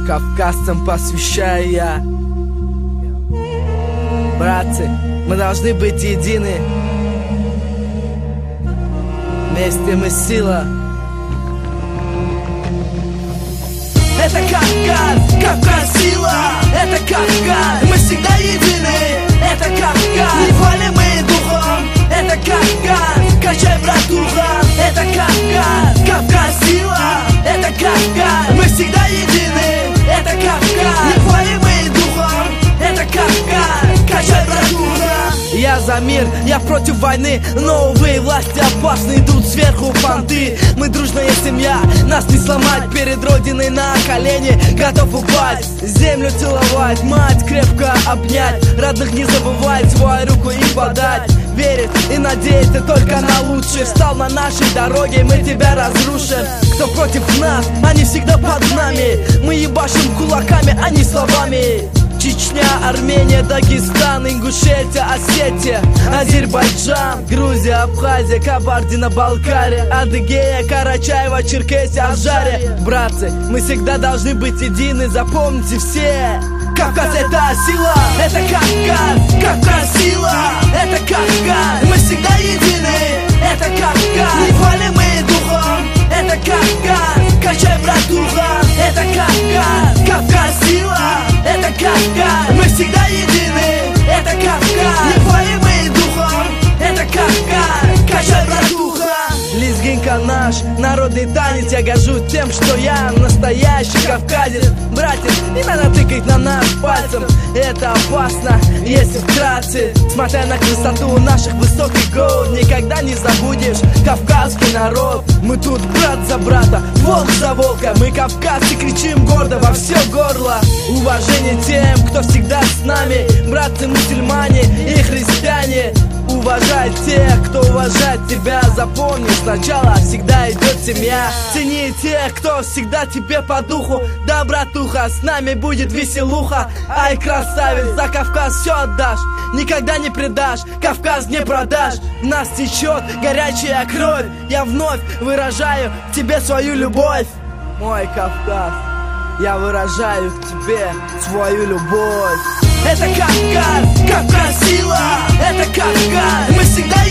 Кавказцам посвящаю я. Братцы, мы должны быть едины. Вместе мы сила. Это Кавказ, Кавказ сила. Это Кавказ, мы всегда едины. Это Кавказ, не пали мы духом. Это Кавказ, качай, братуха. Это Кавказ, Кавказ сила. Это Кавказ, мы всегда едины. Это Кавказ, не пали мы духом. Это Кавказ, качай, братуха. Я за мир, я против войны, но, увы, власти опасны, идут сверху понты. Мы дружная семья, нас не сломать. Перед родиной на колени готов упасть, землю целовать, мать крепко обнять, родных не забывать, свою руку им подать. Верить и надеяться только на лучшее. Встал на нашей дороге, мы тебя разрушим. Кто против нас, они всегда под нами. Мы ебашим кулаками, а не словами. Чечня, Армения, Дагестан, Ингушетия, Осетия, Азербайджан, Грузия, Абхазия, Кабардино-Балкария, Адыгея, Карачаево, Черкесия, Аджария. Братцы, мы всегда должны быть едины, запомните все. Кавказ — это сила, это Кавказ, Кавказ сила, это Кавказ, мы всегда едины. Это Кавказ, не пали мы духом. Это Кавказ, качай, братуха. Это Кавказ, Кавказ сила. Это Кавказ, мы всегда едины. Это Кавказ, не пали мы духом. Это Кавказ, качай, братуха. Лезгинка наш, народный танец. Я горжусь тем, что я настоящий кавказец. Братец, не надо тыкать на нас пальцем, это опасно, если вкратце. Смотря на красоту наших высоких гор, никогда не забудешь кавказский народ. Мы тут брат за брата, волк за волка. Мы кавказцы, кричим гордо во все горло. Уважение тем, кто всегда с нами. Братцы мусульмане и христиане. Уважай тех, кто уважает тебя. Запомни, сначала всегда идет семья. Цени тех, кто всегда тебе по духу. Да, братуха, с нами будет веселуха. Ай, красавец, за Кавказ все отдашь, никогда не предашь, Кавказ не продашь. В нас течет горячая кровь. Я вновь выражаю тебе свою любовь. Мой Кавказ, я выражаю к тебе свою любовь. Это Кавказ, Кавказ сила. Это Кавказ, мы всегда